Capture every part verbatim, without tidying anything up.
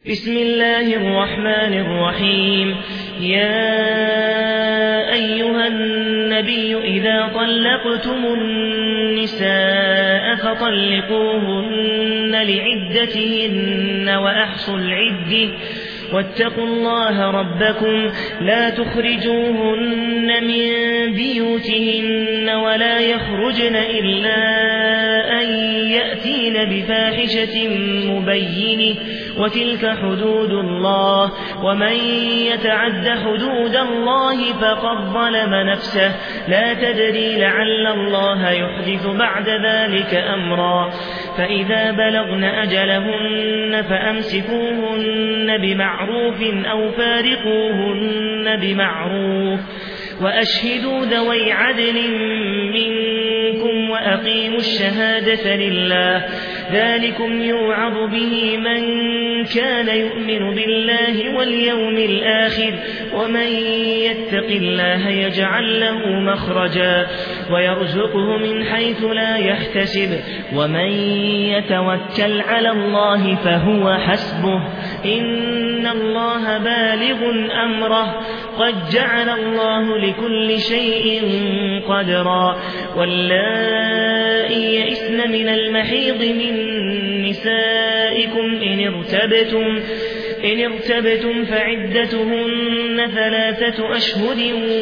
بسم الله الرحمن الرحيم. يا أيها النبي إذا طلقتم النساء فطلقوهن لعدتهن وأحصوا العدة واتقوا الله ربكم لا تخرجوهن من بيوتهن ولا يخرجن إلا أن يأتين بفاحشة مبينة وتلك حدود الله ومن يتعد حدود الله فقد ظلم نفسه لا تدري لعل الله يحدث بعد ذلك أمرا. فإذا بلغن أجلهن فأمسكوهن بمعروف أو فارقوهن بمعروف وأشهدوا ذوي عدل منكم وأقيموا الشهادة لله ذلكم يوعظ به من كان يؤمن بالله واليوم الآخر ومن يتق الله يجعل له مخرجا ويرزقه من حيث لا يحتسب ومن يتوكل على الله فهو حسبه إن الله بالغ أمره قد جعل الله لكل شيء قدرا. واللائي يئسن من المحيض من نسائكم إن ارتبتم إن ارتبتم فعدتهن ثلاثة أشهر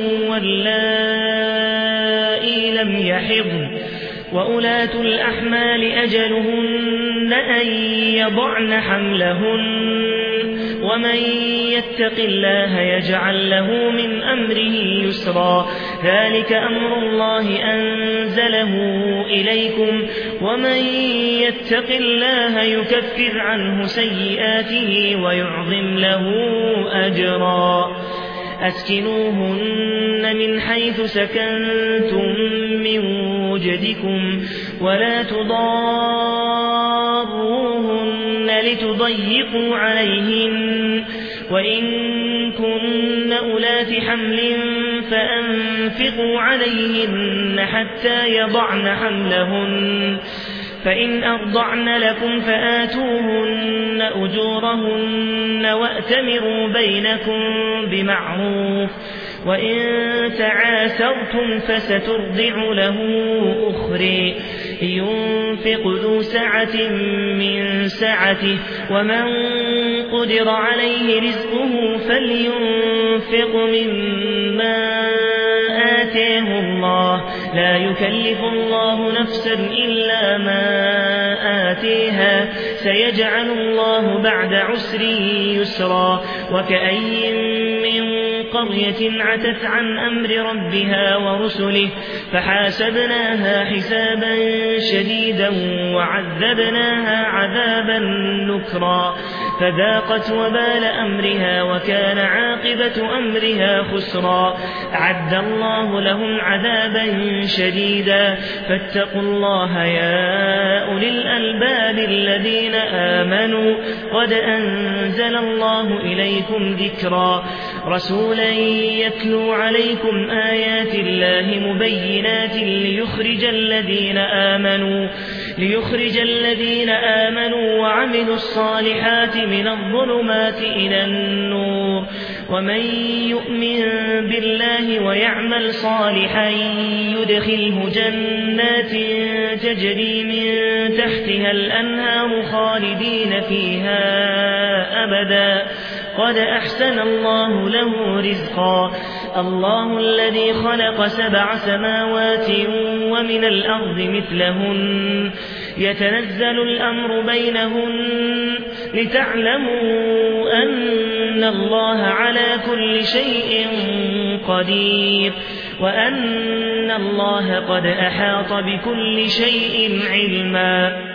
واللائي لم يحضن وأولاة الأحمال أجلهن أن يضعن حملهن ومن يتق الله يجعل له من أمره يسرا ذلك أمر الله أنزله إليكم ومن يتق الله يكفر عنه سيئاته ويعظم له أجرا. أسكنوهن من حيث سكنتم من وجدكم ولا تضاروهن لتضيقوا عليهن وإن كن أولات حمل فأنفقوا عليهن حتى يضعن حملهن فإن أرضعن لكم فآتوهن أجورهن وأتمروا بينكم بمعروف وإن تعاسرتم فسترضع له أخرى ينفق ذو سعة من سعته ومن قدر عليه رزقه فلينفق مما آتاه الله لا يكلف الله نفسا إلا ما آتيها سيجعل الله بعد عسر يسرا. وكأي من قرية عتت عن أمر ربها ورسله فحاسبناها حسابا شديدا وعذبناها عذابا نكرا فذاقت وبال أمرها وكان عاقبة أمرها خسرا. أعد الله لهم عذابا شديدا فاتقوا الله يا أولي الألباب الذين آمنوا قد أنزل الله إليكم ذكرا رسولا يتلو عليكم آيات الله مبينات ليخرج الذين آمنوا ليخرج الذين آمنوا وعملوا الصالحات من الظلمات إلى النور ومن يؤمن بالله ويعمل صالحا يدخله جنات تجري من تحتها الأنهار خالدين فيها أبدا قد أحسن الله له رزقا. الله الذي خلق سبع سماوات ومن الأرض مثلهن يتنزل الأمر بينهن لتعلموا أن الله على كل شيء قدير وأن الله قد أحاط بكل شيء علما.